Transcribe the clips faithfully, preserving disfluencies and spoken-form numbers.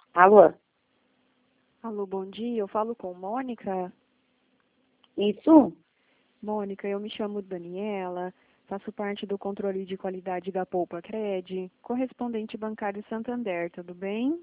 Alô? Alô, bom dia. Eu falo com Mônica. Isso? Mônica, eu me chamo Daniela, faço parte do controle de qualidade da Poupa Cred, correspondente bancário Santander, tudo bem?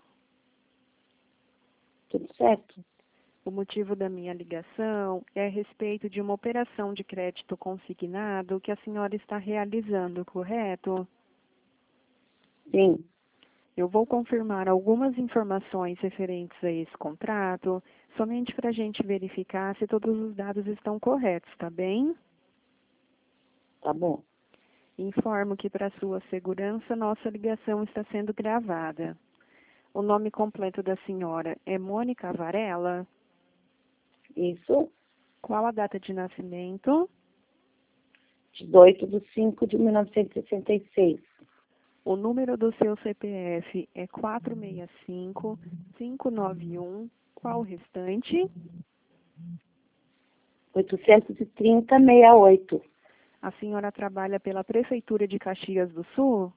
Tudo certo? O motivo da minha ligação é a respeito de uma operação de crédito consignado que a senhora está realizando, correto? Sim. Eu vou confirmar algumas informações referentes a esse contrato, somente para a gente verificar se todos os dados estão corretos, tá bem? Tá bom. Informo que, para sua segurança, nossa ligação está sendo gravada. O nome completo da senhora é Mônica Varela? Isso? Qual a data de nascimento? dezoito de cinco de mil novecentos e sessenta e seis. O número do seu C P F é quatro seis cinco, cinco nove um. Qual o restante? oitocentos e trinta, sessenta e oito. A senhora trabalha pela Prefeitura de Caxias do Sul?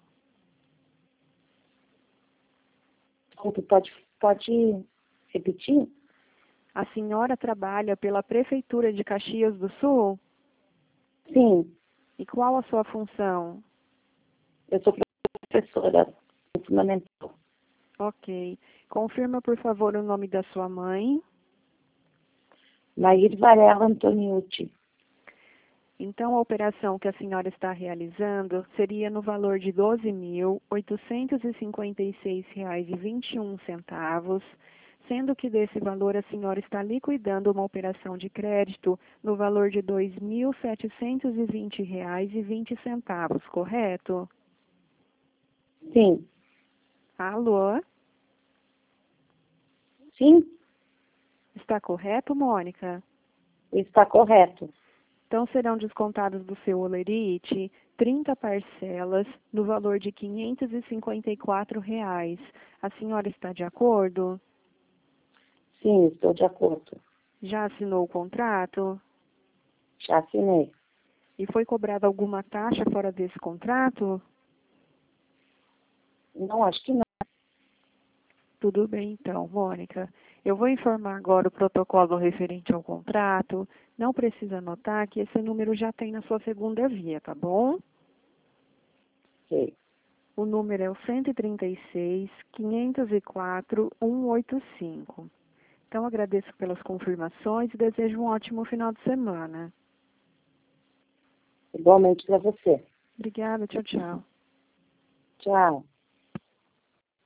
Desculpe, pode, pode repetir? A senhora trabalha pela Prefeitura de Caxias do Sul? Sim. E qual a sua função? Eu sou professora fundamental. Ok. Confirma, por favor, o nome da sua mãe. Nair Varela Antoniucci. Então, a operação que a senhora está realizando seria no valor de doze mil, oitocentos e cinquenta e seis reais e vinte e um centavos, sendo que desse valor a senhora está liquidando uma operação de crédito no valor de dois mil, setecentos e vinte reais e vinte centavos, correto? Sim. Alô? Sim? Está correto, Mônica? Está correto. Então, serão descontados do seu holerite trinta parcelas no valor de quinhentos e cinquenta e quatro reais. A senhora está de acordo? Sim, estou de acordo. Já assinou o contrato? Já assinei. E foi cobrada alguma taxa fora desse contrato? Não, acho que não. Tudo bem, então, Mônica. Eu vou informar agora o protocolo referente ao contrato. Não precisa anotar que esse número já tem na sua segunda via, tá bom? Ok. O número é o cento e trinta e seis, quinhentos e quatro, cento e oitenta e cinco. Então, agradeço pelas confirmações e desejo um ótimo final de semana. Igualmente para você. Obrigada, tchau, tchau. Tchau.